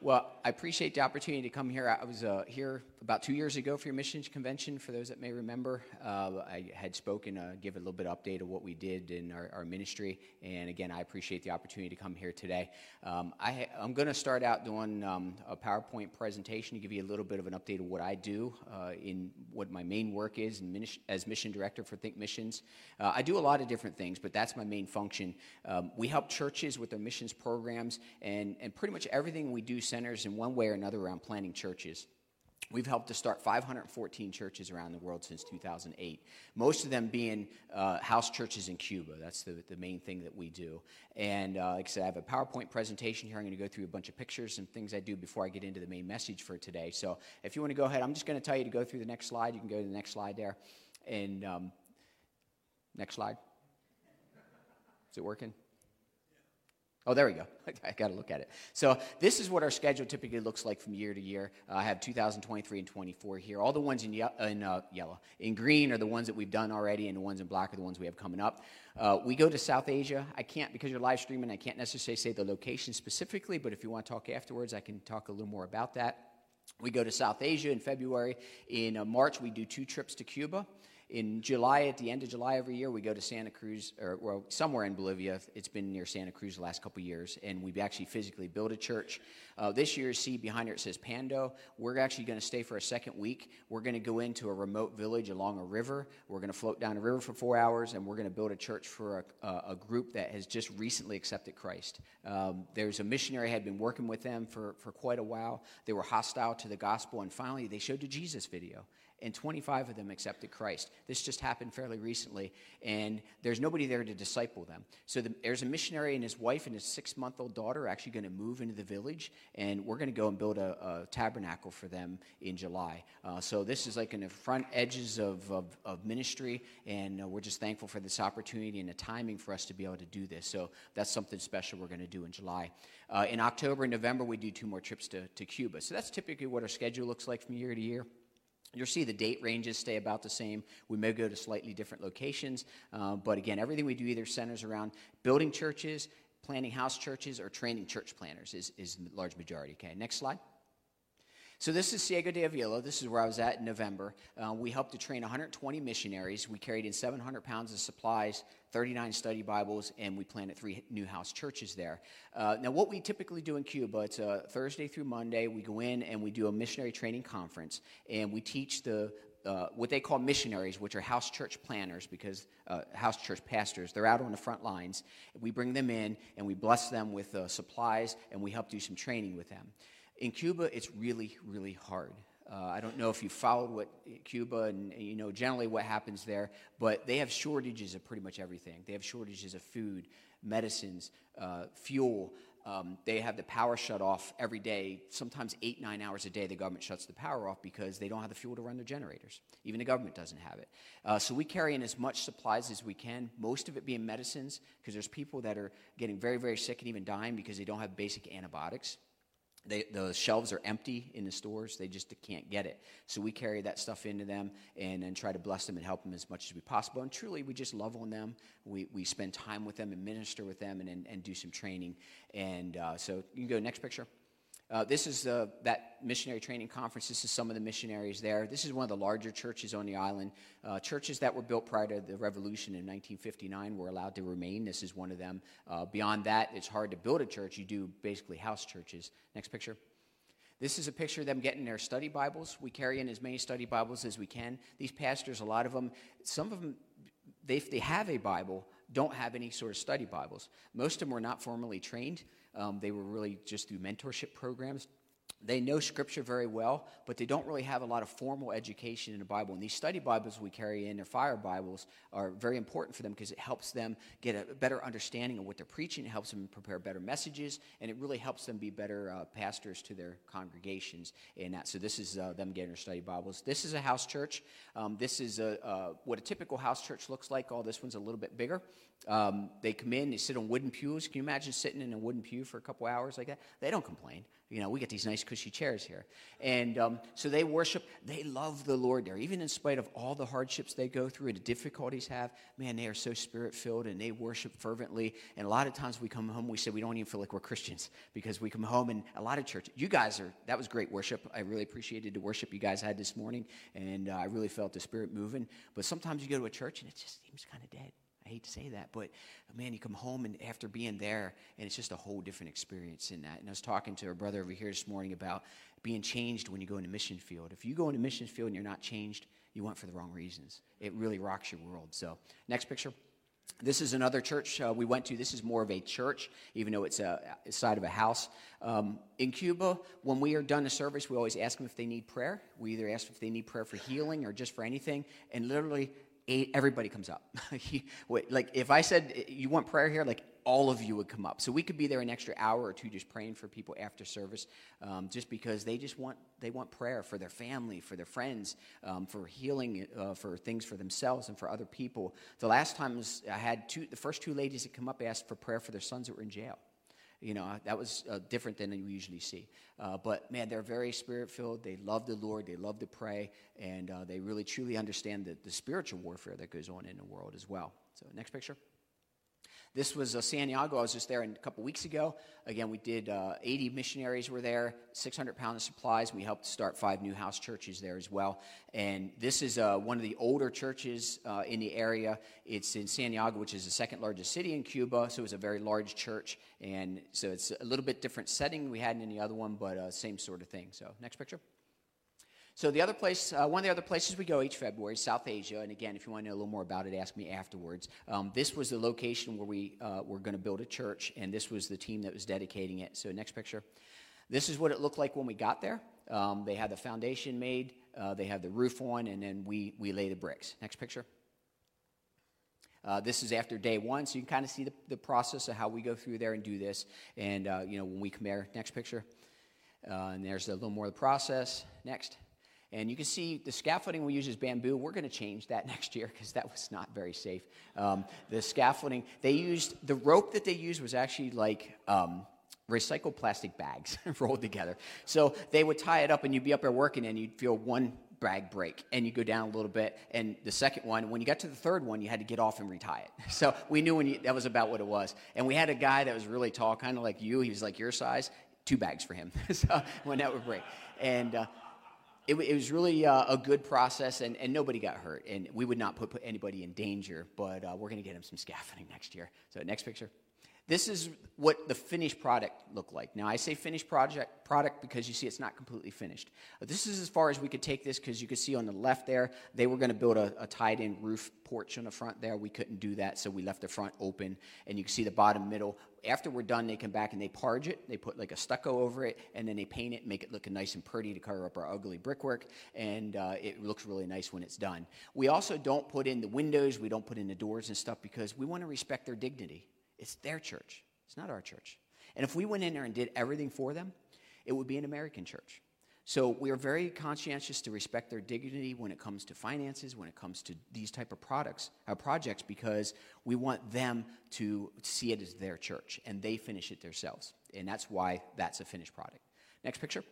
Well, I appreciate the opportunity to come here. I was here about 2 years ago for your missions convention, for those that may remember. I had spoken, give a little bit of update of what we did in our ministry. And again, I appreciate the opportunity to come here today. I'm going to start out doing a PowerPoint presentation to give you a little bit of an update of what I do in what my main work is as mission director for Think Missions. I do a lot of different things, but that's my main function. We help churches with their missions programs, and pretty much everything we do centers in one way or another around planting churches. We've helped to start 514 churches around the world since 2008, most of them being house churches in Cuba. That's the main thing that we do. And like I said, I have a PowerPoint presentation here. I'm going to go through a bunch of pictures and things I do before I get into the main message for today. So if you want to go ahead, I'm just going to tell you to go through the next slide. You can go to the next slide there. And next slide. Is it working? Oh, there we go. I got to look at it. So this is what our schedule typically looks like from year to year. I have 2023 and 24 here. All the ones in yellow. In green are the ones that we've done already, and the ones in black are the ones we have coming up. We go to South Asia. I can't, because you're live streaming, I can't necessarily say the location specifically, but if you want to talk afterwards, I can talk a little more about that. We go to South Asia in February. In March, we do 2 trips to Cuba. In July, at the end of July every year, we go to Santa Cruz, or somewhere in Bolivia. It's been near Santa Cruz the last couple of years, and we actually physically built a church. This year, see behind her, it says Pando. We're actually going to stay for a second week. We're going to go into a remote village along a river. We're going to float down a river for 4 hours, and we're going to build a church for a group that has just recently accepted Christ. There's a missionary had been working with them for quite a while. They were hostile to the gospel, and finally, they showed the Jesus video. And 25 of them accepted Christ. This just happened fairly recently, and there's nobody there to disciple them. So there's a missionary and his wife and his 6-month-old daughter are actually going to move into the village, and we're going to go and build a tabernacle for them in July. So this is like in the front edges of ministry, and we're just thankful for this opportunity and the timing for us to be able to do this. So that's something special we're going to do in July. In October and November, we do 2 more trips to Cuba. So that's typically what our schedule looks like from year to year. You'll see the date ranges stay about the same. We may go to slightly different locations, but again, everything we do either centers around building churches, planting house churches, or training church planners is the large majority. Okay, next slide. So this is Ciego de Avila. This is where I was at in November. We helped to train 120 missionaries. We carried in 700 pounds of supplies, 39 study Bibles, and we planted 3 new house churches there. Now, what we typically do in Cuba, it's Thursday through Monday. We go in and we do a missionary training conference, and we teach what they call missionaries, which are house church planners, because house church pastors, they're out on the front lines. We bring them in, and we bless them with supplies, and we help do some training with them. In Cuba, it's really, really hard. I don't know if you followed what Cuba and you know generally what happens there, but they have shortages of pretty much everything. They have shortages of food, medicines, fuel. They have the power shut off every day. Sometimes 8-9 hours a day, the government shuts the power off because they don't have the fuel to run their generators. Even the government doesn't have it. So we carry in as much supplies as we can, most of it being medicines, because there's people that are getting very, very sick and even dying because they don't have basic antibiotics. The shelves are empty in the stores. They just can't get it. So we carry that stuff into them and then try to bless them and help them as much as we possible. And truly, we just love on them. We spend time with them and minister with them and do some training. And so you can go next picture. This is that missionary training conference. This is some of the missionaries there. This is one of the larger churches on the island. Churches that were built prior to the revolution in 1959 were allowed to remain. This is one of them. Beyond that, it's hard to build a church. You do basically house churches. Next picture. This is a picture of them getting their study Bibles. We carry in as many study Bibles as we can. These pastors, a lot of them, some of them, if they have a Bible, don't have any sort of study Bibles. Most of them were not formally trained. They were really just through mentorship programs. They know Scripture very well, but they don't really have a lot of formal education in the Bible. And these study Bibles we carry in, their fire Bibles, are very important for them because it helps them get a better understanding of what they're preaching. It helps them prepare better messages, and it really helps them be better pastors to their congregations. And so this is them getting their study Bibles. This is a house church. This is what a typical house church looks like. This one's a little bit bigger. They come in, they sit on wooden pews. Can you imagine sitting in a wooden pew for a couple hours like that? They don't complain. We get these nice cushy chairs here. And so they worship. They love the Lord there. Even in spite of all the hardships they go through and the difficulties have, man, they are so spirit-filled and they worship fervently. And a lot of times we come home, we say we don't even feel like we're Christians because we come home and a lot of church. That was great worship. I really appreciated the worship you guys had this morning. And I really felt the Spirit moving. But sometimes you go to a church and it just seems kind of dead. I hate to say that, but man, you come home and after being there, and it's just a whole different experience in that. And I was talking to a brother over here this morning about being changed when you go into mission field. If you go into mission field and you're not changed, you went for the wrong reasons. It really rocks your world. So, next picture. This is another church we went to. This is more of a church, even though it's a side of a house. In Cuba, when we are done the service, we always ask them if they need prayer. We either ask if they need prayer for healing or just for anything, and literally everybody comes up. Like if I said, you want prayer here, like all of you would come up. So we could be there an extra hour or two just praying for people after service, just because they want prayer for their family, for their friends, for healing, for things for themselves and for other people. The last time I had the first two ladies that come up asked for prayer for their sons that were in jail. That was different than you usually see. But, man, they're very Spirit-filled. They love the Lord. They love to pray. And they really, truly understand the spiritual warfare that goes on in the world as well. So, next picture. This was Santiago. I was just there a couple weeks ago. Again, we did 80 missionaries were there, 600 pounds of supplies. We helped start 5 new house churches there as well. And this is one of the older churches in the area. It's in Santiago, which is the second largest city in Cuba. So it's a very large church. And so it's a little bit different setting we had in the other one, but same sort of thing. So next picture. So the other place, one of the other places we go each February is South Asia. And again, if you want to know a little more about it, ask me afterwards. This was the location where we were going to build a church, and this was the team that was dedicating it. So next picture. This is what it looked like when we got there. They had the foundation made, they had the roof on, and then we lay the bricks. Next picture. This is after day one, so you can kind of see the process of how we go through there and do this. And, when we come there, next picture. And there's a little more of the process. Next. And you can see the scaffolding we use is bamboo. We're going to change that next year because that was not very safe. The scaffolding, the rope that they used was actually like recycled plastic bags rolled together. So they would tie it up and you'd be up there working and you'd feel one bag break and you go down a little bit. And the second one, when you got to the third one, you had to get off and retie it. So we knew that was about what it was. And we had a guy that was really tall, kind of like you. He was like your size. 2 bags for him. So when that would break. And it was really a good process, and nobody got hurt. And we would not put anybody in danger, but we're going to get him some scaffolding next year. So next picture. This is what the finished product looked like. Now, I say finished product because you see it's not completely finished. This is as far as we could take this because you could see on the left there, they were going to build a tied-in roof porch on the front there. We couldn't do that, so we left the front open, and you can see the bottom middle. After we're done, they come back and they parge it. They put like a stucco over it, and then they paint it and make it look nice and pretty to cover up our ugly brickwork, and it looks really nice when it's done. We also don't put in the windows. We don't put in the doors and stuff because we want to respect their dignity. It's their church. It's not our church. And if we went in there and did everything for them, it would be an American church. So we are very conscientious to respect their dignity when it comes to finances, when it comes to these type of projects, because we want them to see it as their church, and they finish it themselves. And that's why that's a finished product. Next picture.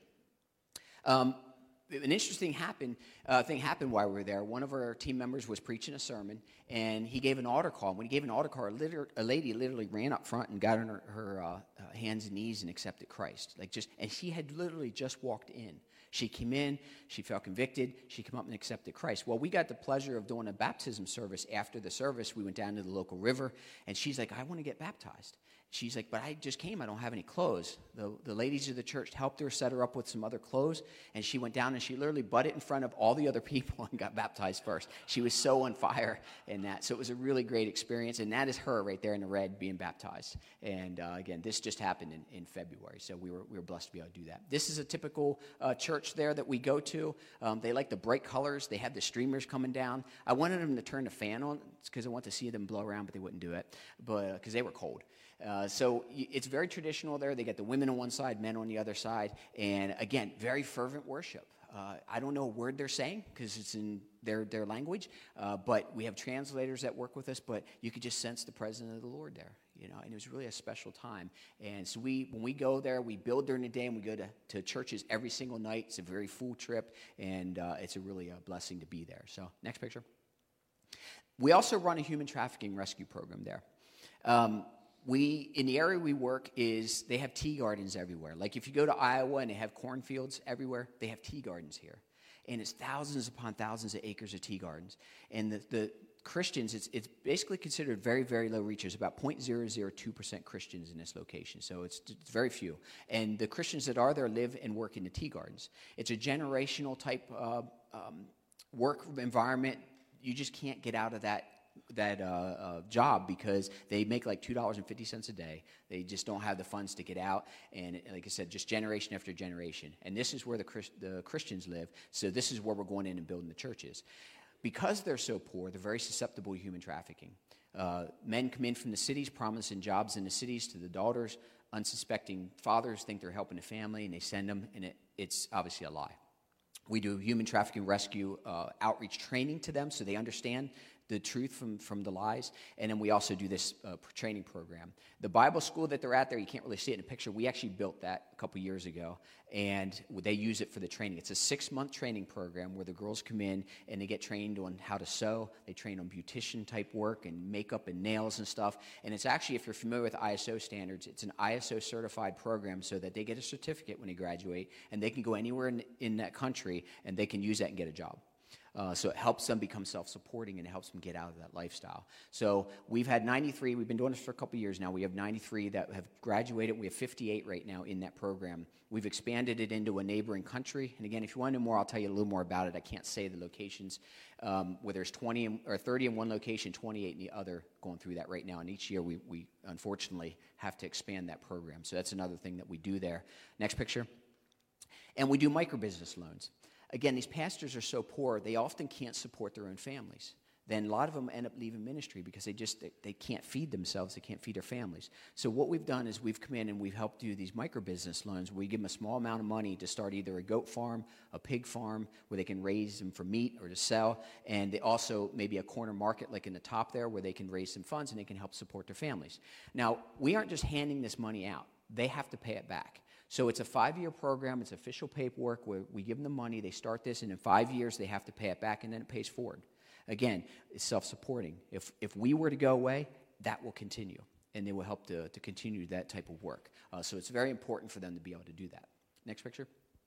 An interesting thing happened while we were there. One of our team members was preaching a sermon, and he gave an altar call. When he gave an altar call, a lady literally ran up front and got on her hands and knees and accepted Christ. And she had literally just walked in. She came in, she felt convicted, she came up and accepted Christ. Well, we got the pleasure of doing a baptism service. After the service, we went down to the local river, and she's like, I want to get baptized. She's like, but I just came. I don't have any clothes. The ladies of the church helped her, set her up with some other clothes, and she went down and she literally butted in front of all the other people and got baptized first. She was so on fire in that. So it was a really great experience, and that is her right there in the red being baptized. And again, this just happened in February, so we were blessed to be able to do that. This is a typical church there that we go to. They like the bright colors. They have the streamers coming down. I wanted them to turn the fan on because I want to see them blow around, but they wouldn't do it because they were cold. It's very traditional there. They got the women on one side, men on the other side. And again, very fervent worship. I don't know a word they're saying because it's in their language, but we have translators that work with us, but you could just sense the presence of the Lord there, and it was really a special time. And so when we go there, we build during the day, and we go to churches every single night. It's a very full trip, and it's really a blessing to be there. So next picture. We also run a human trafficking rescue program there. In the area we work they have tea gardens everywhere. Like if you go to Iowa and they have cornfields everywhere, they have tea gardens here. And it's thousands upon thousands of acres of tea gardens. And the Christians, it's basically considered very, very low reach. There's about 0.002% Christians in this location. So it's very few. And the Christians that are there live and work in the tea gardens. It's a generational type work environment. You just can't get out of that job because they make like $2.50 a day. They just don't have the funds to get out, and like I said, just generation after generation. And this is where the Christians live, so this is where we're going in and building the churches. Because they're so poor, they're very susceptible to human trafficking. Men come in from the cities promising jobs in the cities to the daughters. Unsuspecting fathers think they're helping the family, and they send them, and it's obviously a lie. We do human trafficking rescue outreach training to them so they understand the truth from the lies. And then we also do this training program. The Bible school that they're at there, you can't really see it in a picture. We actually built that a couple years ago, and they use it for the training. It's a 6-month training program where the girls come in and they get trained on how to sew. They train on beautician type work and makeup and nails and stuff. And it's actually, if you're familiar with ISO standards, it's an ISO certified program so that they get a certificate when they graduate, and they can go anywhere in that country and they can use that and get a job. So it helps them become self-supporting, and it helps them get out of that lifestyle. So we've had 93. We've been doing this for a couple years now. We have 93 that have graduated. We have 58 right now in that program. We've expanded it into a neighboring country. And again, if you want to know more, I'll tell you a little more about it. I can't say the locations, where there's 20 or 30 in one location, 28 in the other, going through that right now. And each year we unfortunately have to expand that program. So that's another thing that we do there. Next picture. And we do microbusiness loans. Again, these pastors are so poor, they often can't support their own families. Then a lot of them end up leaving ministry because they can't feed themselves, they can't feed their families. So what we've done is we've come in and we've helped do these microbusiness loans where we give them a small amount of money to start either a goat farm, a pig farm, where they can raise them for meat or to sell, and they also maybe a corner market like in the top there where they can raise some funds and they can help support their families. Now, we aren't just handing this money out. They have to pay it back. So it's a 5-year program. It's official paperwork where we give them the money. They start this, and in 5 years, they have to pay it back, and then it pays forward. Again, it's self-supporting. If we were to go away, that will continue, and they will help to continue that type of work. So it's very important for them to be able to do that. Next picture.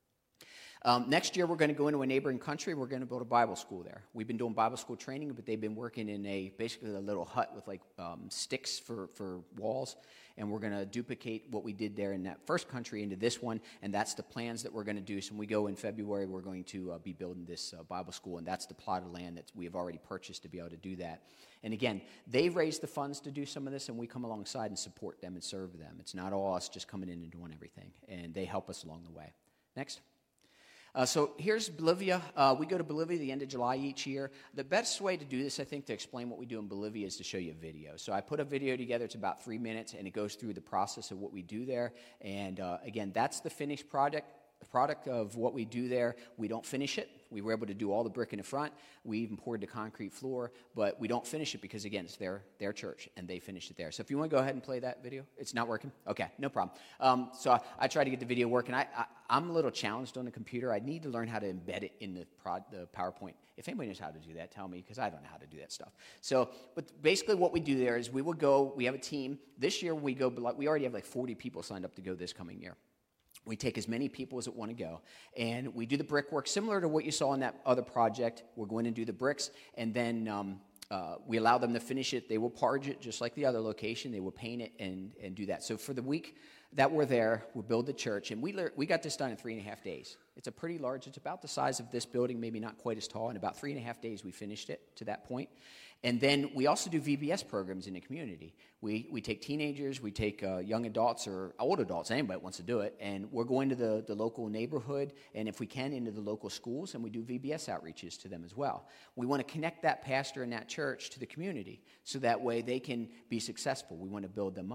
Next year, we're going to go into a neighboring country. We're going to build a Bible school there. We've been doing Bible school training, but they've been working in basically a little hut with sticks for walls. And we're going to duplicate what we did there in that first country into this one, and that's the plans that we're going to do. So when we go in February, we're going to be building this Bible school, and that's the plot of land that we have already purchased to be able to do that. And again, they raise the funds to do some of this, and we come alongside and support them and serve them. It's not all us just coming in and doing everything, and they help us along the way. Next. So here's Bolivia. We go to Bolivia the end of July each year. The best way to do this, I think, to explain what we do in Bolivia is to show you a video. So I put a video together. It's about 3 minutes, and it goes through the process of what we do there. And again, that's the finished product of what we do there. We don't finish it. We were able to do all the brick in the front. We even poured the concrete floor, but we don't finish it because, again, it's their church, and they finished it there. So if you want to go ahead and play that video. It's not working? Okay, no problem. So I tried to get the video working. I'm a little challenged on the computer. I need to learn how to embed it in the PowerPoint. If anybody knows how to do that, tell me, because I don't know how to do that stuff. So, but basically what we do there is we have a team. This year we already have 40 people signed up to go this coming year. We take as many people as that want to go, and we do the brickwork similar to what you saw in that other project. We're going to do the bricks, and then we allow them to finish it. They will parge it just like the other location. They will paint it and do that. So for the week that we're there, we'll build the church, and we got this done in 3.5 days. It's a pretty large. It's about the size of this building, maybe not quite as tall. In about 3.5 days, we finished it to that point. And then we also do VBS programs in the community. We take teenagers, we take young adults or old adults, anybody wants to do it, and we're going to the local neighborhood, and if we can, into the local schools, and we do VBS outreaches to them as well. We want to connect that pastor and that church to the community, so that way they can be successful. We want to build them up.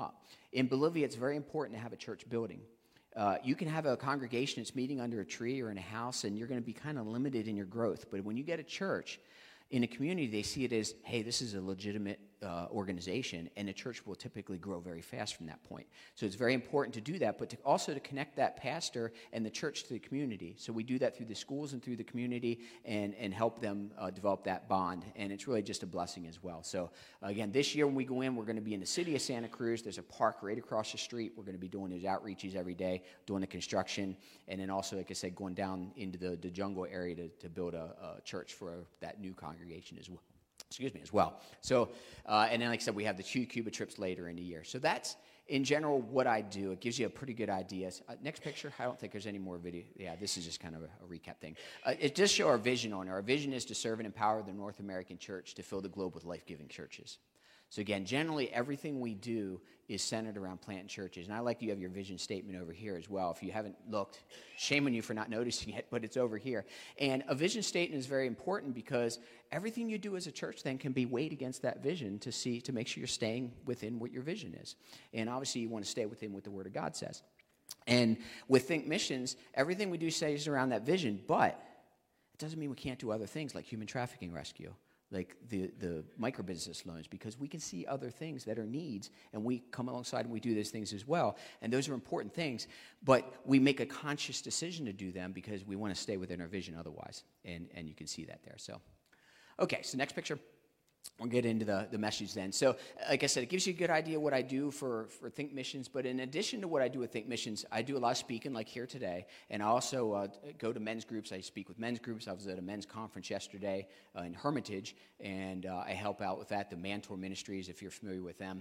In Bolivia, it's very important to have a church building. You can have a congregation that's meeting under a tree or in a house, and you're going to be kind of limited in your growth. But when you get a church in a community, they see it as, hey, this is a legitimate organization, and the church will typically grow very fast from that point. So it's very important to do that, but also to connect that pastor and the church to the community. So we do that through the schools and through the community and help them develop that bond, and it's really just a blessing as well. So again, this year when we go in, we're going to be in the city of Santa Cruz. There's a park right across the street. We're going to be doing those outreaches every day, doing the construction, and then also, like I said, going down into the jungle area to build a church for that new congregation as well. As well. So, and then like I said, we have the 2 Cuba trips later in the year. So that's, in general, what I do. It gives you a pretty good idea. Next picture, I don't think there's any more video. Yeah, this is just kind of a recap thing. It does show our vision on it. Our vision is to serve and empower the North American church to fill the globe with life-giving churches. So again, generally, everything we do is centered around planting churches. And I like you have your vision statement over here as well. If you haven't looked, shame on you for not noticing it, but it's over here. And a vision statement is very important because everything you do as a church then can be weighed against that vision to make sure you're staying within what your vision is. And obviously, you want to stay within what the Word of God says. And with Think Missions, everything we do stays around that vision, but it doesn't mean we can't do other things like human trafficking rescue, like the microbusiness loans, because we can see other things that are needs, and we come alongside and we do those things as well. And those are important things, but we make a conscious decision to do them because we want to stay within our vision otherwise. And you can see that there. So, okay, so next picture. We'll get into the message then. So, like I said, it gives you a good idea what I do for Think Missions. But in addition to what I do with Think Missions, I do a lot of speaking, like here today. And I also go to men's groups. I speak with men's groups. I was at a men's conference yesterday in Hermitage, and I help out with that, the Mantor Ministries, if you're familiar with them.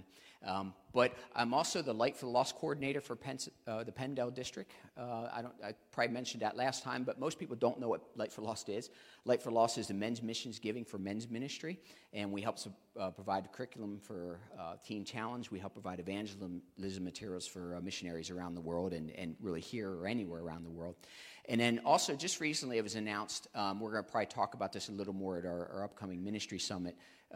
But I'm also the Light for the Lost coordinator for the Pendle District. I probably mentioned that last time, but most people don't know what Light for Lost is. Light for Lost is the men's missions giving for men's ministry, and we help provide the curriculum for Teen Challenge. We help provide evangelism materials for missionaries around the world and really here or anywhere around the world. And then also just recently it was announced, we're going to probably talk about this a little more at our upcoming ministry summit,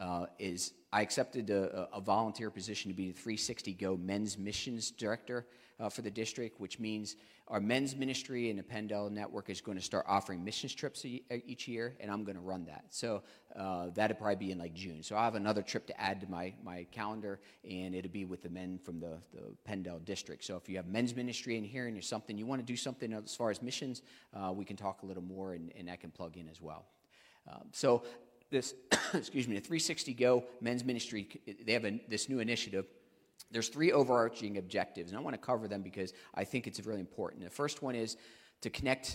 is I accepted a volunteer position to be the 360 Go Men's Missions Director for the district, which means our men's ministry and the Pendle Network is going to start offering missions trips each year, and I'm going to run that. So that'll probably be in like June. So I have another trip to add to my calendar, and it'll be with the men from the Pendle district. So if you have men's ministry in here and there's something you want to do something as far as missions, we can talk a little more, and that can plug in as well. So this, excuse me, the 360 Go Men's Ministry, they have this new initiative. There's 3 overarching objectives, and I want to cover them because I think it's really important. The first one is to connect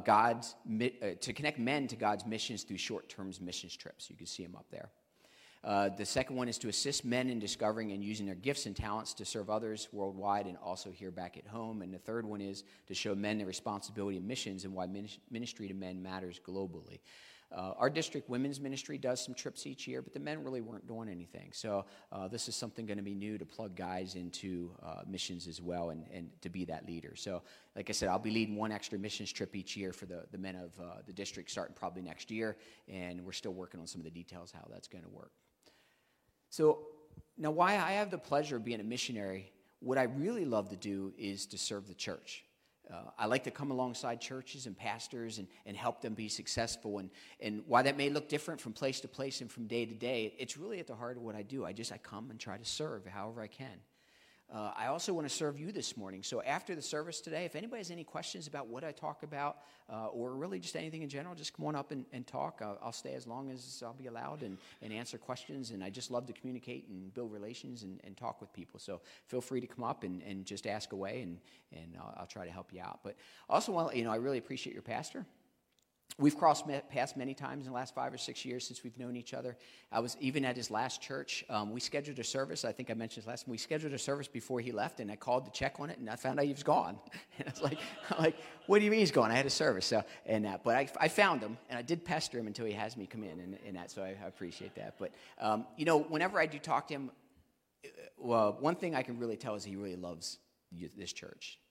men to God's missions through short-term missions trips. You can see them up there. The second one is to assist men in discovering and using their gifts and talents to serve others worldwide and also here back at home. And the third one is to show men the responsibility of missions and why ministry to men matters globally. Our district women's ministry does some trips each year, but the men really weren't doing anything. So this is something going to be new to plug guys into missions as well and to be that leader. So like I said, I'll be leading one extra missions trip each year for the men of the district starting probably next year, and we're still working on some of the details how that's going to work. So now why I have the pleasure of being a missionary, what I really love to do is to serve the church. I like to come alongside churches and pastors and help them be successful. And while that may look different from place to place and from day to day, it's really at the heart of what I do. I come and try to serve however I can. I also want to serve you this morning. So after the service today, if anybody has any questions about what I talk about or really just anything in general, just come on up and talk. I'll stay as long as I'll be allowed and answer questions. And I just love to communicate and build relations and talk with people. So feel free to come up and just ask away, and I'll try to help you out. But also, I really appreciate your pastor. We've crossed paths many times in the last 5 or 6 years since we've known each other. I was even at his last church. We scheduled a service. I think I mentioned this last time. We scheduled a service before he left, and I called to check on it, and I found out he was gone. And I was like, what do you mean he's gone? I had a service. So, but I found him, and I did pester him until he has me come in, and that. So I appreciate that. But, whenever I do talk to him, one thing I can really tell is he really loves this church.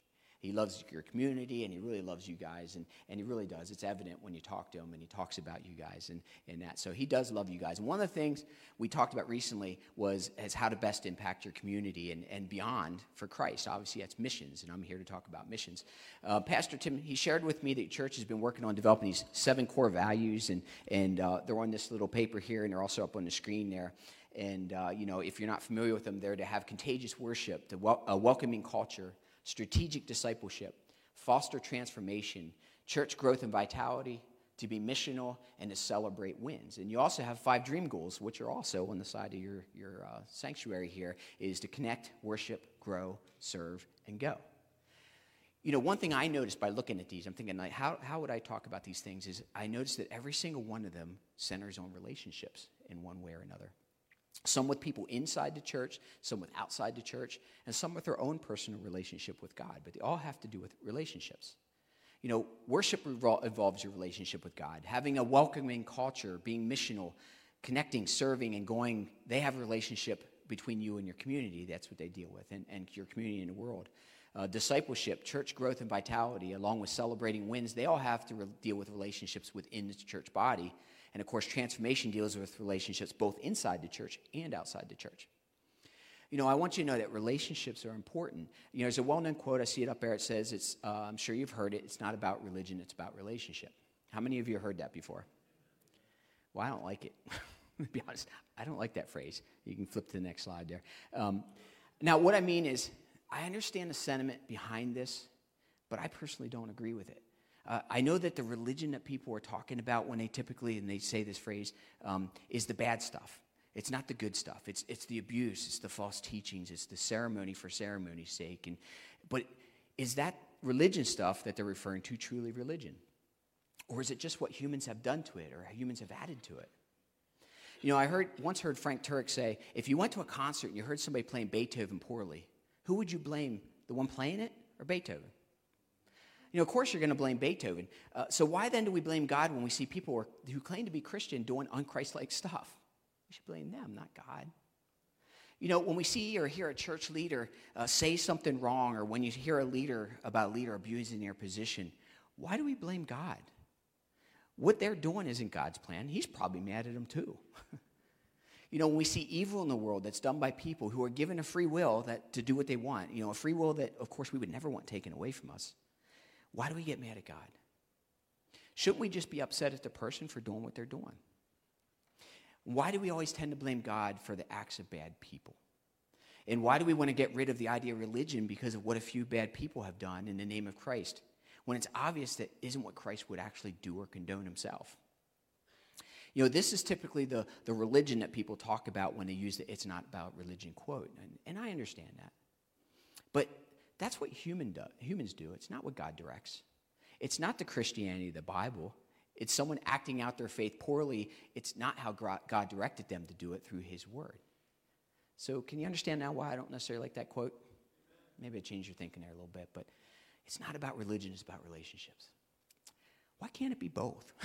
He loves your community, and he really loves you guys, and he really does. It's evident when you talk to him, and he talks about you guys and that. So he does love you guys. And one of the things we talked about recently was how to best impact your community and beyond for Christ. Obviously, that's missions, and I'm here to talk about missions. Pastor Tim, he shared with me that church has been working on developing these 7 core values, and they're on this little paper here, and they're also up on the screen there. And, if you're not familiar with them, they're to have contagious worship, a welcoming culture, strategic discipleship, foster transformation, church growth and vitality, to be missional, and to celebrate wins. And you also have 5 dream goals, which are also on the side of your sanctuary here, is to connect, worship, grow, serve, and go. One thing I noticed by looking at these, I'm thinking, like, how would I talk about these things, is I noticed that every single one of them centers on relationships in one way or another. Some with people inside the church, some with outside the church, and some with their own personal relationship with God. But they all have to do with relationships. Worship involves your relationship with God. Having a welcoming culture, being missional, connecting, serving, and going, they have a relationship between you and your community. That's what they deal with, and your community in the world. Discipleship, church growth and vitality, along with celebrating wins, they all have to deal with relationships within the church body. And, of course, transformation deals with relationships both inside the church and outside the church. I want you to know that relationships are important. There's a well-known quote, I see it up there, it says, I'm sure you've heard it, it's not about religion, it's about relationship. How many of you have heard that before? Well, I don't like it. To be honest, I don't like that phrase. You can flip to the next slide there. Now, what I mean is, I understand the sentiment behind this, but I personally don't agree with it. I know that the religion that people are talking about when they say this phrase, is the bad stuff. It's not the good stuff. It's the abuse. It's the false teachings. It's the ceremony for ceremony's sake. But is that religion stuff that they're referring to truly religion? Or is it just what humans have done to it or humans have added to it? I once heard Frank Turek say, if you went to a concert and you heard somebody playing Beethoven poorly, who would you blame, the one playing it or Beethoven? Of course you're going to blame Beethoven. So why then do we blame God when we see people who claim to be Christian doing unchristlike stuff? We should blame them, not God. When we see or hear a church leader say something wrong, or when you hear about a leader abusing their position, why do we blame God? What they're doing isn't God's plan. He's probably mad at them too. When we see evil in the world that's done by people who are given a free will to do what they want, a free will that, of course, we would never want taken away from us, why do we get mad at God? Shouldn't we just be upset at the person for doing what they're doing? Why do we always tend to blame God for the acts of bad people? And why do we want to get rid of the idea of religion because of what a few bad people have done in the name of Christ, when it's obvious that isn't what Christ would actually do or condone himself? This is typically the religion that people talk about when they use the "it's not about religion" quote, and I understand that. But that's what humans do. It's not what God directs. It's not the Christianity of the Bible. It's someone acting out their faith poorly. It's not how God directed them to do it through his word. So can you understand now why I don't necessarily like that quote? Maybe I changed your thinking there a little bit, but it's not about religion, it's about relationships. Why can't it be both?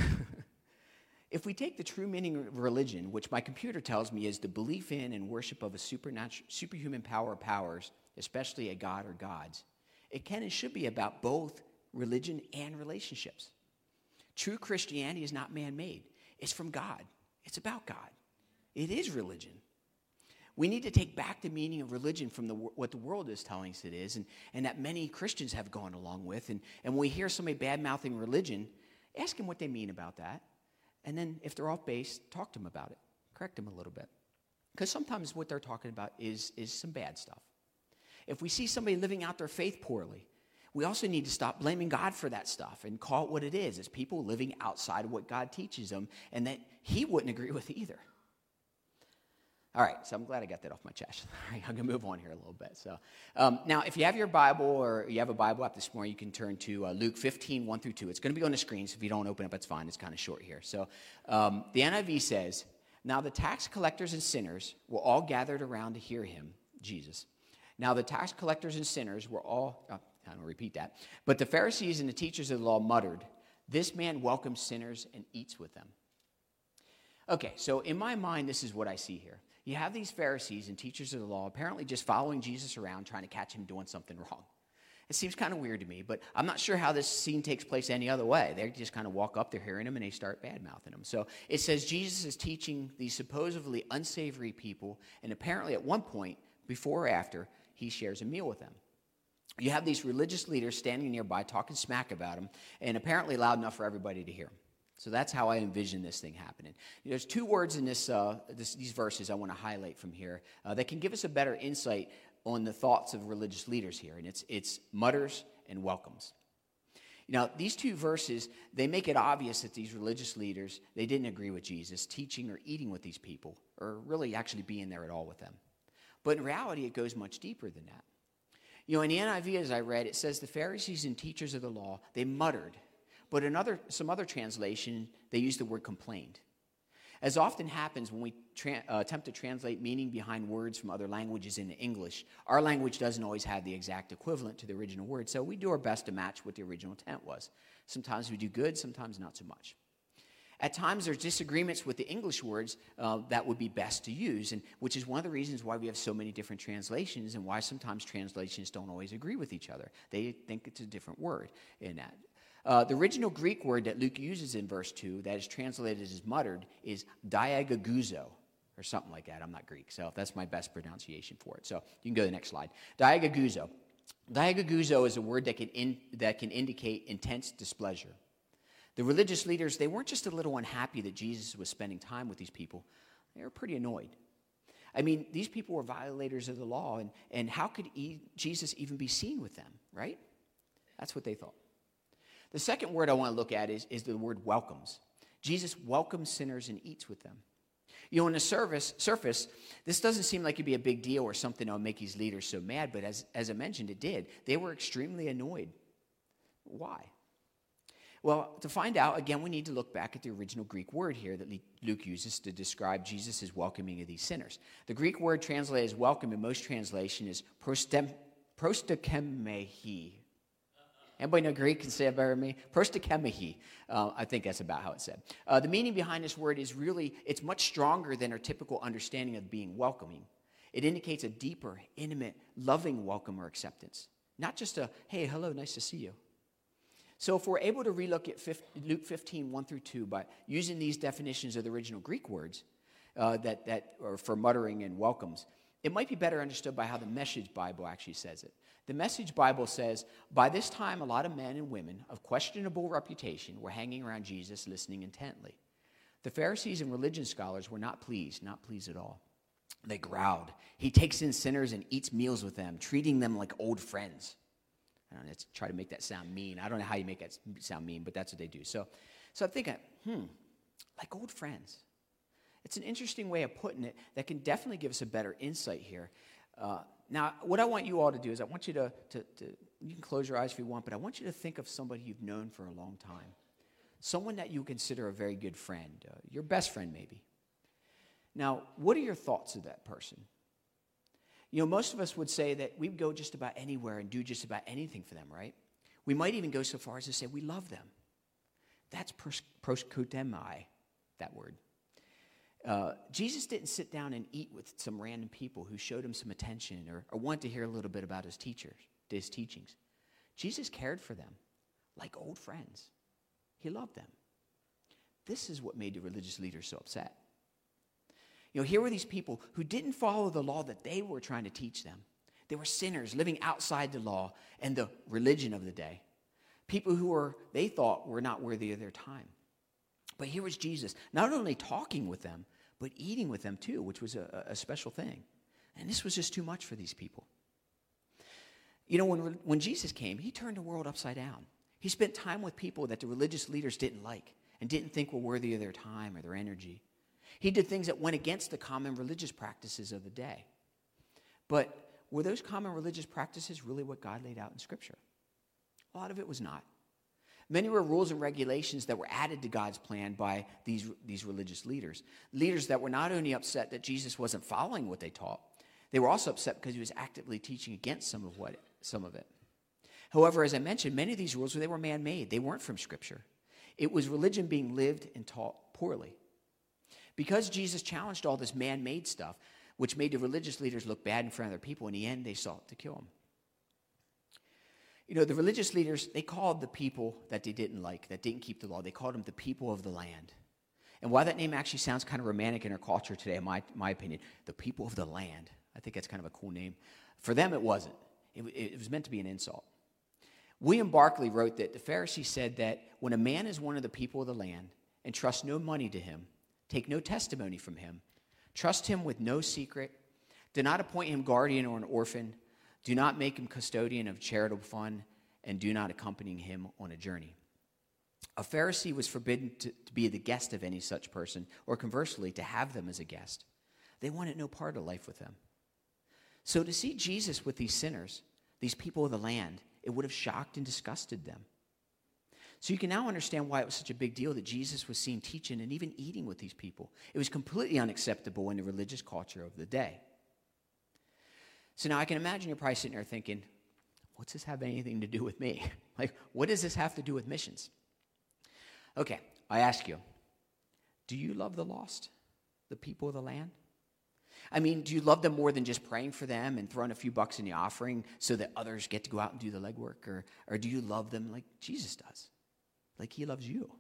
If we take the true meaning of religion, which my computer tells me is the belief in and worship of a superhuman power or powers, especially a god or gods, it can and should be about both religion and relationships. True Christianity is not man-made. It's from God. It's about God. It is religion. We need to take back the meaning of religion from what the world is telling us it is, and that many Christians have gone along with. And when we hear somebody bad-mouthing religion, ask them what they mean about that. And then if they're off base, talk to them about it. Correct them a little bit. Because sometimes what they're talking about is some bad stuff. If we see somebody living out their faith poorly, we also need to stop blaming God for that stuff and call it what it is. It's people living outside of what God teaches them and that he wouldn't agree with either. All right, so I'm glad I got that off my chest. All right, I'm going to move on here a little bit. So now, if you have your Bible or you have a Bible app this morning, you can turn to Luke 15, 1 through 2. It's going to be on the screen, so if you don't open it, that's fine. It's kind of short here. So the NIV says, "Now the tax collectors and sinners were all gathered around to hear him," Jesus. "Now the tax collectors and sinners were all," I'm going to repeat that, "but the Pharisees and the teachers of the law muttered, 'This man welcomes sinners and eats with them.'" Okay, so in my mind, this is what I see here. You have these Pharisees and teachers of the law apparently just following Jesus around trying to catch him doing something wrong. It seems kind of weird to me, but I'm not sure how this scene takes place any other way. They just kind of walk up, they're hearing him, and they start bad-mouthing him. So it says Jesus is teaching these supposedly unsavory people, and apparently at one point, before or after, he shares a meal with them. You have these religious leaders standing nearby talking smack about him, and apparently loud enough for everybody to hear him. So that's how I envision this thing happening. There's two words in these verses I want to highlight from here that can give us a better insight on the thoughts of religious leaders here, and it's mutters and welcomes. Now, these two verses, they make it obvious that these religious leaders, they didn't agree with Jesus teaching or eating with these people, or really actually being there at all with them. But in reality, it goes much deeper than that. In the NIV, as I read, it says the Pharisees and teachers of the law, they muttered. But in some other translation, they used the word complained. As often happens when we attempt to translate meaning behind words from other languages into English, our language doesn't always have the exact equivalent to the original word, so we do our best to match what the original intent was. Sometimes we do good, sometimes not so much. At times, there's disagreements with the English words that would be best to use, and which is one of the reasons why we have so many different translations and why sometimes translations don't always agree with each other. They think it's a different word in that. The original Greek word that Luke uses in verse 2 that is translated as muttered is diagaguzo, or something like that. I'm not Greek, so that's my best pronunciation for it. So you can go to the next slide. Diagaguzo. Diagaguzo is a word that can indicate intense displeasure. The religious leaders, they weren't just a little unhappy that Jesus was spending time with these people. They were pretty annoyed. I mean, these people were violators of the law, and how could Jesus even be seen with them, right? That's what they thought. The second word I want to look at is the word welcomes. Jesus welcomes sinners and eats with them. On the surface, this doesn't seem like it'd be a big deal or something that would make these leaders so mad, but as I mentioned, it did. They were extremely annoyed. Why? Well, to find out, again, we need to look back at the original Greek word here that Luke uses to describe Jesus' welcoming of these sinners. The Greek word translated as welcome in most translation is prostokemehi. Anybody know Greek can say it better than me? Prostokemehi. I think that's about how it's said. The meaning behind this word is really, it's much stronger than our typical understanding of being welcoming. It indicates a deeper, intimate, loving welcome or acceptance. Not just a, hey, hello, nice to see you. So if we're able to relook at Luke 15, 1 through 2, by using these definitions of the original Greek words that are for muttering and welcomes, it might be better understood by how the Message Bible actually says it. The Message Bible says, by this time, a lot of men and women of questionable reputation were hanging around Jesus listening intently. The Pharisees and religion scholars were not pleased at all. They growled. He takes in sinners and eats meals with them, treating them like old friends. I don't know, let's try to make that sound mean. I don't know how you make that sound mean, but that's what they do. So I'm thinking, like old friends. It's an interesting way of putting it that can definitely give us a better insight here. Now, what I want you all to do is I want you to you can close your eyes if you want, but I want you to think of somebody you've known for a long time. Someone that you consider a very good friend, your best friend maybe. Now, what are your thoughts of that person? Most of us would say that we would go just about anywhere and do just about anything for them, right? We might even go so far as to say we love them. That's proskotemai, that word. Jesus didn't sit down and eat with some random people who showed him some attention or wanted to hear a little bit about his teachings. Jesus cared for them like old friends. He loved them. This is what made the religious leaders so upset. Here were these people who didn't follow the law that they were trying to teach them. They were sinners living outside the law and the religion of the day. People who they thought were not worthy of their time. But here was Jesus, not only talking with them, but eating with them too, which was a special thing. And this was just too much for these people. When Jesus came, he turned the world upside down. He spent time with people that the religious leaders didn't like and didn't think were worthy of their time or their energy. He did things that went against the common religious practices of the day. But were those common religious practices really what God laid out in Scripture? A lot of it was not. Many were rules and regulations that were added to God's plan by these religious leaders. Leaders that were not only upset that Jesus wasn't following what they taught, they were also upset because he was actively teaching against some of it. However, as I mentioned, many of these rules they were man-made. They weren't from Scripture. It was religion being lived and taught poorly. Because Jesus challenged all this man-made stuff, which made the religious leaders look bad in front of their people, in the end, they sought to kill him. The religious leaders, they called the people that they didn't like, that didn't keep the law, they called them the people of the land. And while that name actually sounds kind of romantic in our culture today, in my opinion, the people of the land, I think that's kind of a cool name. For them, it wasn't. It was meant to be an insult. William Barclay wrote that the Pharisees said that when a man is one of the people of the land and trust no money to him, take no testimony from him, trust him with no secret, do not appoint him guardian or an orphan, do not make him custodian of charitable fund, and do not accompany him on a journey. A Pharisee was forbidden to be the guest of any such person, or conversely, to have them as a guest. They wanted no part of life with them. So to see Jesus with these sinners, these people of the land, it would have shocked and disgusted them. So you can now understand why it was such a big deal that Jesus was seen teaching and even eating with these people. It was completely unacceptable in the religious culture of the day. So now I can imagine you're probably sitting there thinking, what's this have anything to do with me? Like, what does this have to do with missions? Okay, I ask you, do you love the lost, the people of the land? I mean, do you love them more than just praying for them and throwing a few bucks in the offering so that others get to go out and do the legwork? Or do you love them like Jesus does, like he loves you?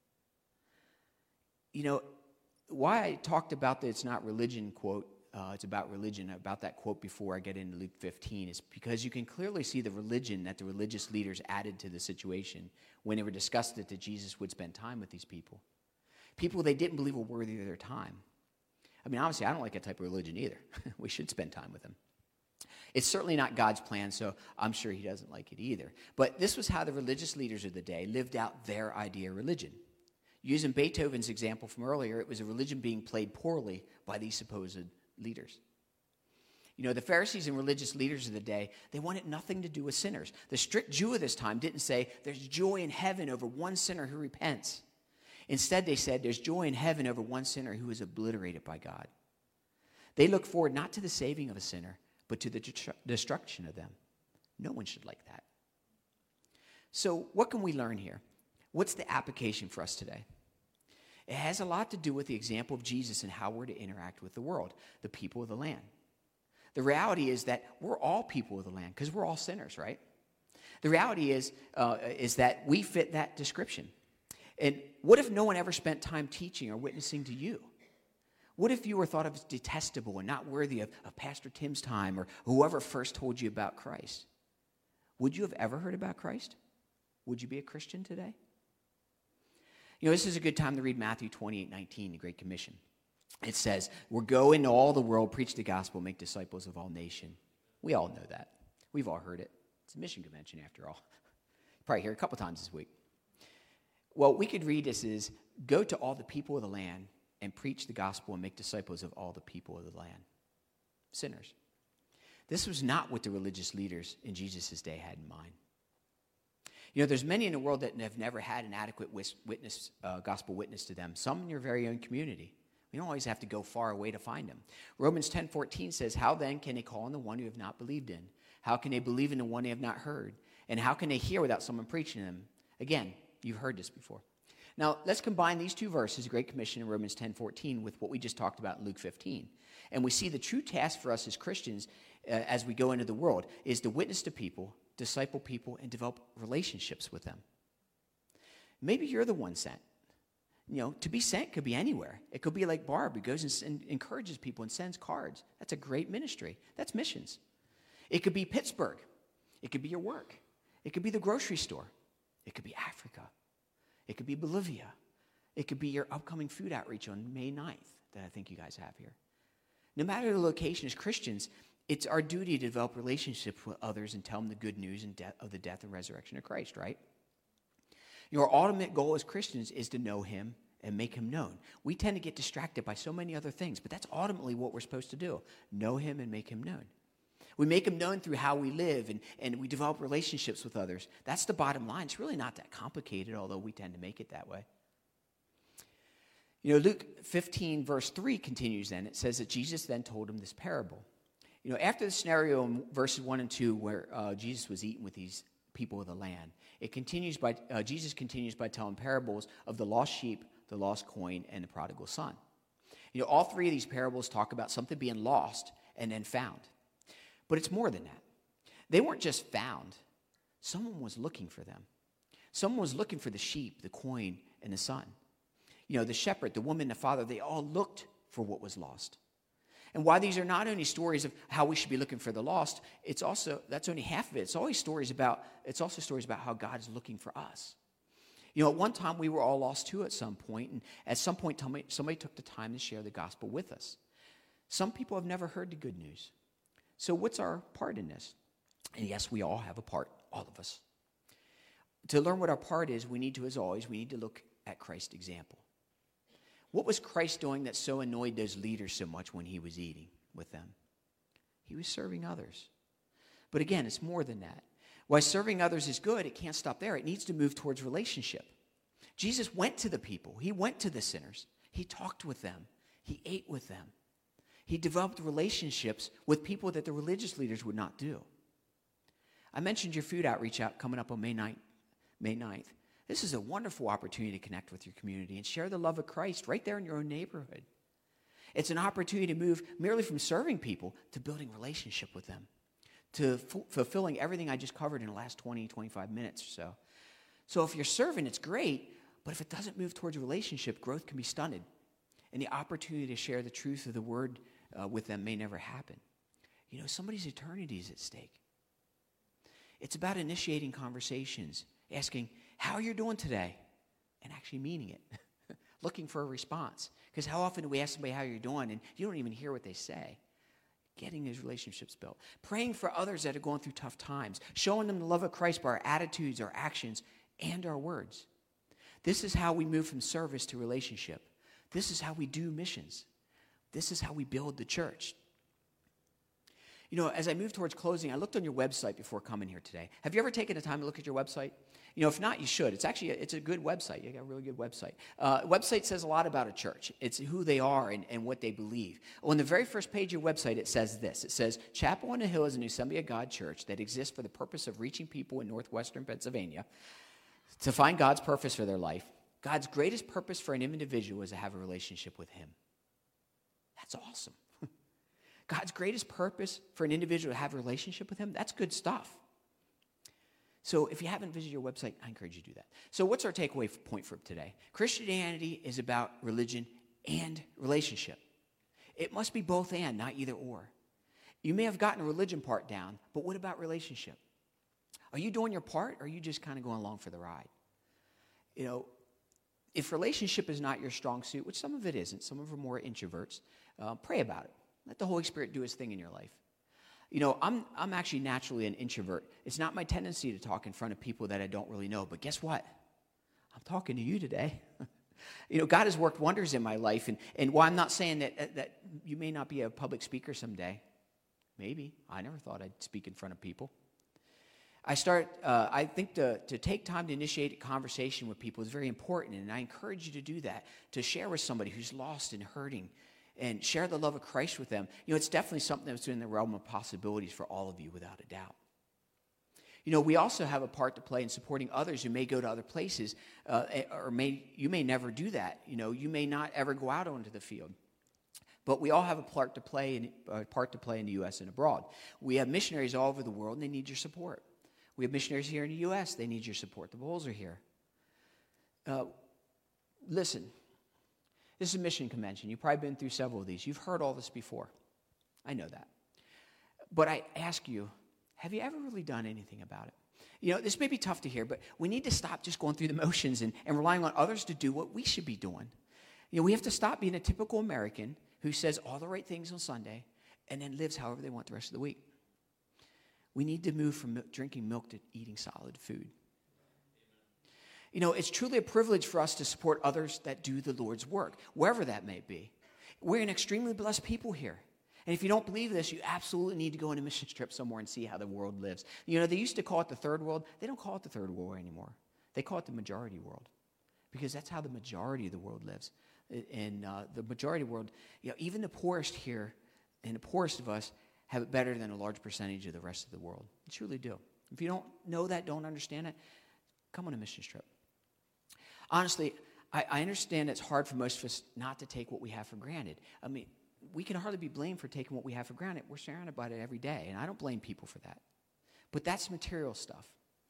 Why I talked about the "it's not religion" quote, it's about religion, about that quote before I get into Luke 15, is because you can clearly see the religion that the religious leaders added to the situation when they were discussing it that Jesus would spend time with these people. People they didn't believe were worthy of their time. I mean, obviously, I don't like that type of religion either. We should spend time with him. It's certainly not God's plan, so I'm sure he doesn't like it either. But this was how the religious leaders of the day lived out their idea of religion. Using Beethoven's example from earlier, it was a religion being played poorly by these supposed leaders. The Pharisees and religious leaders of the day, they wanted nothing to do with sinners. The strict Jew of this time didn't say, there's joy in heaven over one sinner who repents. Instead, they said, there's joy in heaven over one sinner who is obliterated by God. They look forward not to the saving of a sinner, but to the destruction of them. No one should like that. So what can we learn here? What's the application for us today? It has a lot to do with the example of Jesus and how we're to interact with the world, the people of the land. The reality is that we're all people of the land because we're all sinners, right? The reality is that we fit that description. And what if no one ever spent time teaching or witnessing to you? What if you were thought of as detestable and not worthy of Pastor Tim's time or whoever first told you about Christ? Would you have ever heard about Christ? Would you be a Christian today? This is a good time to read Matthew 28:19, the Great Commission. It says, we'll go into all the world, preach the gospel, make disciples of all nations. We all know that. We've all heard it. It's a mission convention after all. Probably hear it a couple times this week. Well, we could read this as, go to all the people of the land and preach the gospel and make disciples of all the people of the land. Sinners. This was not what the religious leaders in Jesus' day had in mind. There's many in the world that have never had an adequate gospel witness to them, some in your very own community. We don't always have to go far away to find them. Romans 10:14 says, how then can they call on the one who have not believed in? How can they believe in the one they have not heard? And how can they hear without someone preaching to them? Again, you've heard this before. Now, let's combine these two verses, the Great Commission in Romans 10:14, with what we just talked about in Luke 15. And we see the true task for us as Christians as we go into the world is to witness to people, disciple people, and develop relationships with them. Maybe you're the one sent. To be sent could be anywhere. It could be like Barb, who goes and encourages people and sends cards. That's a great ministry. That's missions. It could be Pittsburgh. It could be your work. It could be the grocery store. It could be Africa. It could be Bolivia. It could be your upcoming food outreach on May 9th that I think you guys have here. No matter the location, as Christians, it's our duty to develop relationships with others and tell them the good news of the death and resurrection of Christ, right? Our ultimate goal as Christians is to know him and make him known. We tend to get distracted by so many other things, but that's ultimately what we're supposed to do, know him and make him known. We make him known through how we live, and we develop relationships with others. That's the bottom line. It's really not that complicated, although we tend to make it that way. Luke 15, verse 3 continues then. It says that Jesus then told him this parable. After the scenario in verses 1 and 2 where Jesus was eating with these people of the land, Jesus continues by telling parables of the lost sheep, the lost coin, and the prodigal son. All three of these parables talk about something being lost and then found. But it's more than that. They weren't just found. someone was looking for them. Someone was looking for the sheep, the coin, and the son. You know, the shepherd, the woman, the father, they all looked for what was lost. And while these are not only stories of how we should be looking for the lost, that's only half of it. It's also stories about how God is looking for us. You know, at one time we were all lost too at some point, and at some point somebody took the time to share the gospel with us. Some people have never heard the good news. So what's our part in this? And yes, we all have a part, all of us. To learn what our part is, we need to look at Christ's example. What was Christ doing that so annoyed those leaders so much when he was eating with them? He was serving others. But again, it's more than that. While serving others is good, it can't stop there. It needs to move towards relationship. Jesus went to the people. He went to the sinners. He talked with them. He ate with them. He developed relationships with people that the religious leaders would not do. I mentioned your food outreach coming up on May 9th. This is a wonderful opportunity to connect with your community and share the love of Christ right there in your own neighborhood. It's an opportunity to move merely from serving people to building relationship with them, to fulfilling everything I just covered in the last 20, 25 minutes or so. So if you're serving, it's great, but if it doesn't move towards a relationship, growth can be stunted. And the opportunity to share the truth of the word with them may never happen. You know, somebody's eternity is at stake. It's about initiating conversations, asking, how you're doing today, and actually meaning it, looking for a response. Because how often do we ask somebody how you're doing, and you don't even hear what they say? Getting those relationships built. Praying for others that are going through tough times. Showing them the love of Christ by our attitudes, our actions, and our words. This is how we move from service to relationship. This is how we do missions. This is how we build the church. You know, as I move towards closing, I looked on your website before coming here today. Have you ever taken the time to look at your website? You know, if not, you should. It's a good website. You got a really good website. Website says a lot about a church. It's who they are and what they believe. On the very first page of your website, it says this. It says, Chapel on the Hill is an Assembly of God church that exists for the purpose of reaching people in northwestern Pennsylvania to find God's purpose for their life. God's greatest purpose for an individual is to have a relationship with him. That's awesome. God's greatest purpose for an individual to have a relationship with him, that's good stuff. So if you haven't visited your website, I encourage you to do that. So what's our takeaway point for today? Christianity is about religion and relationship. It must be both and, not either or. You may have gotten the religion part down, but what about relationship? Are you doing your part, or are you just kind of going along for the ride? You know, if relationship is not your strong suit, which some of it isn't, some of them are more introverts, pray about it. Let the Holy Spirit do his thing in your life. You know, I'm actually naturally an introvert. It's not my tendency to talk in front of people that I don't really know, but guess what? I'm talking to you today. You know, God has worked wonders in my life, and while I'm not saying that you may not be a public speaker someday, maybe. I never thought I'd speak in front of people. I think to take time to initiate a conversation with people is very important, and I encourage you to do that, to share with somebody who's lost and hurting, and share the love of Christ with them. You know, it's definitely something that's in the realm of possibilities for all of you, without a doubt. You know, we also have a part to play in supporting others who may go to other places, you may never do that. You know, you may not ever go out onto the field. But we all have a part to play in the U.S. and abroad. We have missionaries all over the world, and they need your support. We have missionaries here in the U.S. They need your support. The Bulls are here. Listen. This is a mission convention. You've probably been through several of these. You've heard all this before. I know that. But I ask you, have you ever really done anything about it? You know, this may be tough to hear, but we need to stop just going through the motions and relying on others to do what we should be doing. You know, we have to stop being a typical American who says all the right things on Sunday and then lives however they want the rest of the week. We need to move from drinking milk to eating solid food. You know, it's truly a privilege for us to support others that do the Lord's work, wherever that may be. We're an extremely blessed people here. And if you don't believe this, you absolutely need to go on a mission trip somewhere and see how the world lives. You know, they used to call it the third world. They don't call it the third world anymore. They call it the majority world, because that's how the majority of the world lives. And the majority world, you know, even the poorest here and the poorest of us have it better than a large percentage of the rest of the world. They truly do. If you don't know that, don't understand it, come on a mission trip. Honestly, I understand it's hard for most of us not to take what we have for granted. I mean, we can hardly be blamed for taking what we have for granted. We're surrounded by it every day, and I don't blame people for that. But that's material stuff.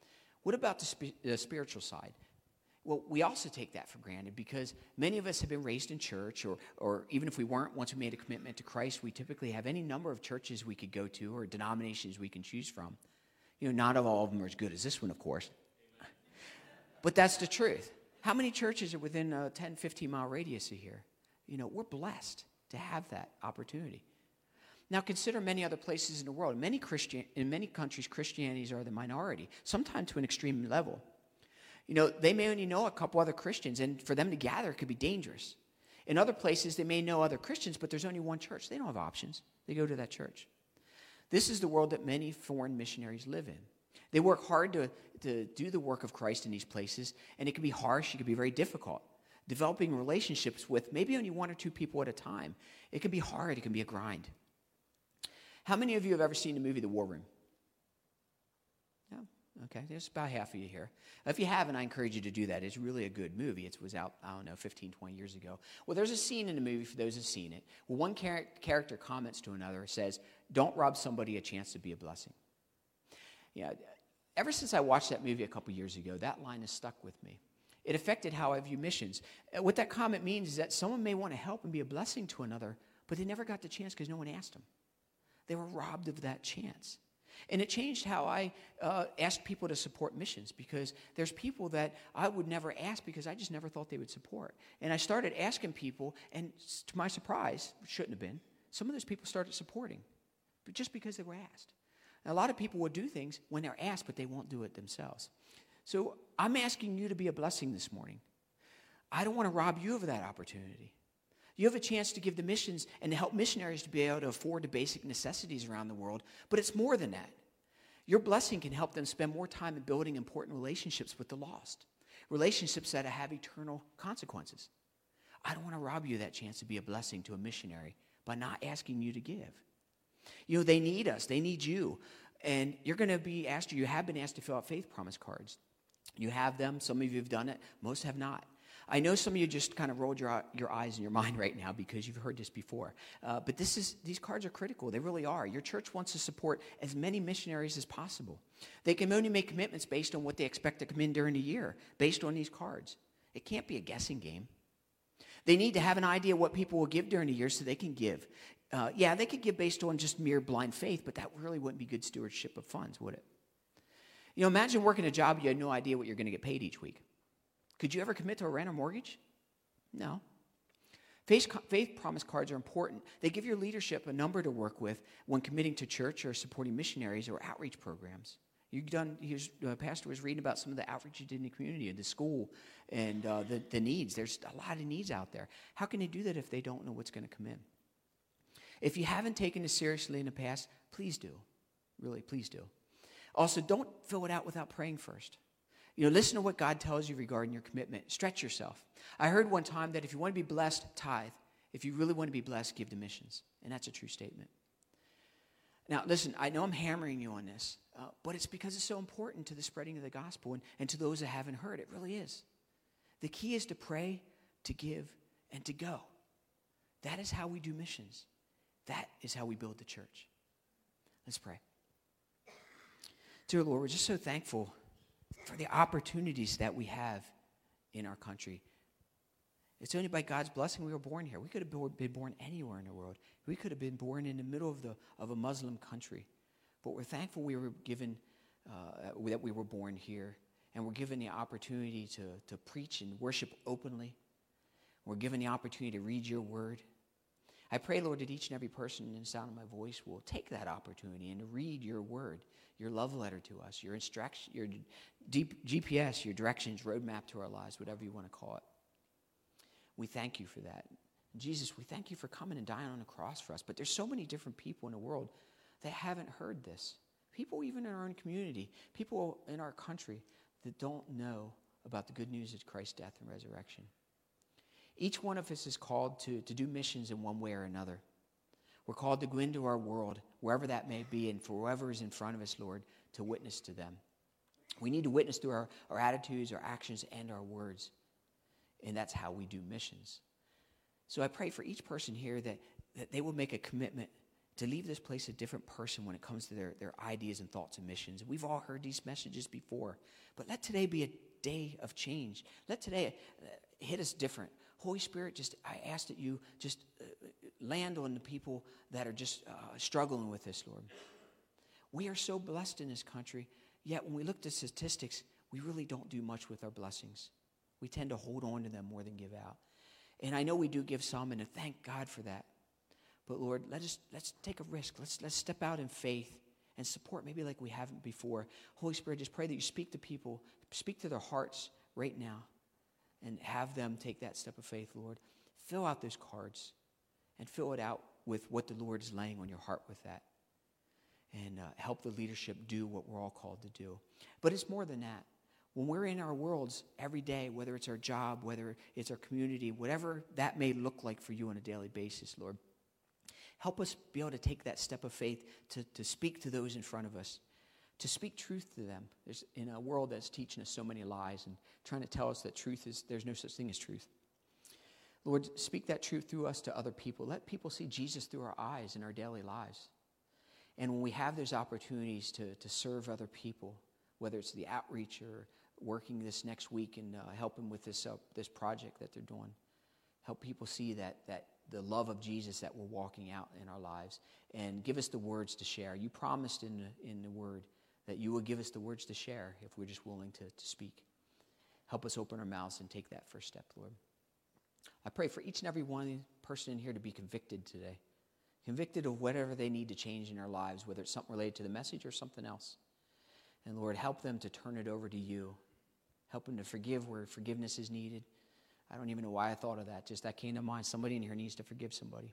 What about the spiritual side? Well, we also take that for granted because many of us have been raised in church, or even if we weren't, once we made a commitment to Christ, we typically have any number of churches we could go to or denominations we can choose from. Not all of them are as good as this one, of course. But that's the truth. How many churches are within a 10, 15-mile radius of here? We're blessed to have that opportunity. Now, consider many other places in the world. In many countries, Christianities are the minority, sometimes to an extreme level. They may only know a couple other Christians, and for them to gather, it could be dangerous. In other places, they may know other Christians, but there's only one church. They don't have options. They go to that church. This is the world that many foreign missionaries live in. They work hard to do the work of Christ in these places, and it can be harsh. It can be very difficult. Developing relationships with maybe only one or two people at a time, it can be hard. It can be a grind. How many of you have ever seen the movie The War Room? Okay, there's about half of you here. If you haven't, I encourage you to do that. It's really a good movie. It was out, 15, 20 years ago. Well, there's a scene in the movie, for those who've seen it, where one character comments to another, says, "Don't rob somebody a chance to be a blessing." Ever since I watched that movie a couple years ago, that line has stuck with me. It affected how I view missions. What that comment means is that someone may want to help and be a blessing to another, but they never got the chance because no one asked them. They were robbed of that chance. And it changed how I asked people to support missions, because there's people that I would never ask because I just never thought they would support. And I started asking people, and to my surprise, which shouldn't have been, some of those people started supporting, but just because they were asked. Now, a lot of people will do things when they're asked, but they won't do it themselves. So I'm asking you to be a blessing this morning. I don't want to rob you of that opportunity. You have a chance to give the missions and to help missionaries to be able to afford the basic necessities around the world, but it's more than that. Your blessing can help them spend more time in building important relationships with the lost, relationships that have eternal consequences. I don't want to rob you of that chance to be a blessing to a missionary by not asking you to give. They need us. They need you. And you're going to be asked, or you have been asked to fill out faith promise cards. You have them. Some of you have done it. Most have not. I know some of you just kind of rolled your eyes in your mind right now because you've heard this before. But these cards are critical. They really are. Your church wants to support as many missionaries as possible. They can only make commitments based on what they expect to come in during the year, based on these cards. It can't be a guessing game. They need to have an idea what people will give during the year so they can give. They could give based on just mere blind faith, but that really wouldn't be good stewardship of funds, would it? Imagine working a job you had no idea what you're going to get paid each week. Could you ever commit to a rent or mortgage? No. Faith promise cards are important. They give your leadership a number to work with when committing to church or supporting missionaries or outreach programs. Pastor was reading about some of the outreach you did in the community, in the school, and the needs. There's a lot of needs out there. How can they do that if they don't know what's going to come in? If you haven't taken this seriously in the past, please do. Really, please do. Also, don't fill it out without praying first. Listen to what God tells you regarding your commitment. Stretch yourself. I heard one time that if you want to be blessed, tithe. If you really want to be blessed, give to missions. And that's a true statement. Now, listen, I know I'm hammering you on this, but it's because it's so important to the spreading of the gospel and to those that haven't heard. It really is. The key is to pray, to give, and to go. That is how we do missions. That is how we build the church. Let's pray. Dear Lord, we're just so thankful for the opportunities that we have in our country. It's only by God's blessing we were born here. We could have been born anywhere in the world. We could have been born in the middle of a Muslim country. But we're thankful we were given, that we were born here. And we're given the opportunity to preach and worship openly. We're given the opportunity to read your word. I pray, Lord, that each and every person in the sound of my voice will take that opportunity and to read your word, your love letter to us, your instruction, your GPS, your directions, roadmap to our lives, whatever you want to call it. We thank you for that. Jesus, we thank you for coming and dying on the cross for us. But there's so many different people in the world that haven't heard this. People even in our own community, people in our country that don't know about the good news of Christ's death and resurrection. Each one of us is called to do missions in one way or another. We're called to go into our world, wherever that may be, and for whoever is in front of us, Lord, to witness to them. We need to witness through our attitudes, our actions, and our words. And that's how we do missions. So I pray for each person here that they will make a commitment to leave this place a different person when it comes to their ideas and thoughts and missions. We've all heard these messages before, but let today be a day of change. Let today hit us different. Holy Spirit, I ask that you just land on the people that are just struggling with this, Lord. We are so blessed in this country, yet when we look at statistics, we really don't do much with our blessings. We tend to hold on to them more than give out. And I know we do give some, and thank God for that. But Lord, let's take a risk. Let's step out in faith and support maybe like we haven't before. Holy Spirit, just pray that you speak to people, speak to their hearts right now, and have them take that step of faith, Lord. Fill out those cards and fill it out with what the Lord is laying on your heart with that. And help the leadership do what we're all called to do. But it's more than that. When we're in our worlds every day, whether it's our job, whether it's our community, whatever that may look like for you on a daily basis, Lord, help us be able to take that step of faith to speak to those in front of us, to speak truth to them. There's in a world that's teaching us so many lies and trying to tell us that there's no such thing as truth. Lord, speak that truth through us to other people. Let people see Jesus through our eyes in our daily lives. And when we have those opportunities to serve other people, whether it's the outreach or working this next week and helping with this project that they're doing, help people see that the love of Jesus that we're walking out in our lives, and give us the words to share. You promised in the word that you will give us the words to share if we're just willing to speak. Help us open our mouths and take that first step, Lord. I pray for each and every one person in here to be convicted today. Convicted of whatever they need to change in their lives, whether it's something related to the message or something else. And Lord, help them to turn it over to you. Help them to forgive where forgiveness is needed. I don't even know why I thought of that. Just that came to mind. Somebody in here needs to forgive somebody.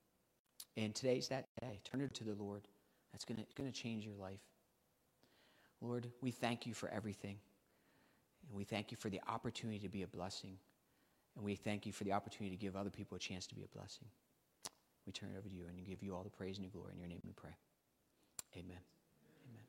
And today's that day. Turn it to the Lord. That's going to change your life. Lord, we thank you for everything. And we thank you for the opportunity to be a blessing. And we thank you for the opportunity to give other people a chance to be a blessing. We turn it over to you and give you all the praise and the glory. In your name we pray. Amen.